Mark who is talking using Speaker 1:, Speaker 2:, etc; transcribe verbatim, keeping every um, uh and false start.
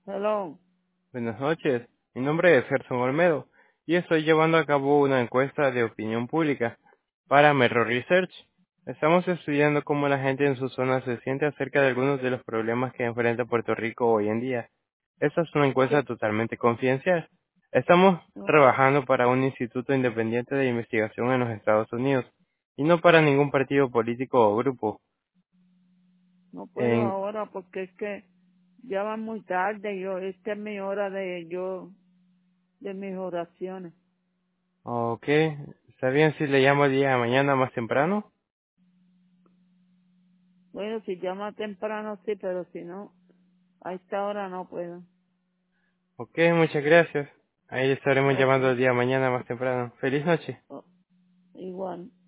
Speaker 1: Hello.
Speaker 2: Buenas noches, mi nombre es Gerson Olmedo y estoy llevando a cabo una encuesta de opinión pública para Merro Research. Estamos estudiando cómo la gente en su zona se siente acerca de algunos de los problemas que enfrenta Puerto Rico hoy en día. Esta es una encuesta
Speaker 1: ¿Qué?
Speaker 2: totalmente confidencial. Estamos
Speaker 1: Ok.
Speaker 2: trabajando para un instituto independiente de investigación en los Estados Unidos y no para ningún partido político o grupo.
Speaker 1: No puedo
Speaker 2: En,
Speaker 1: ahora porque es que ya va muy tarde. Yo, esta es mi hora de yo, de mis oraciones.
Speaker 2: ok, ¿está bien si le llamo el día de mañana más temprano?
Speaker 1: Bueno, si llama temprano sí, pero si no, a esta hora no puedo.
Speaker 2: Ok, muchas gracias. Ahí estaremos
Speaker 1: Ok.
Speaker 2: llamando el día de mañana más temprano. Feliz noche.
Speaker 1: Oh, igual.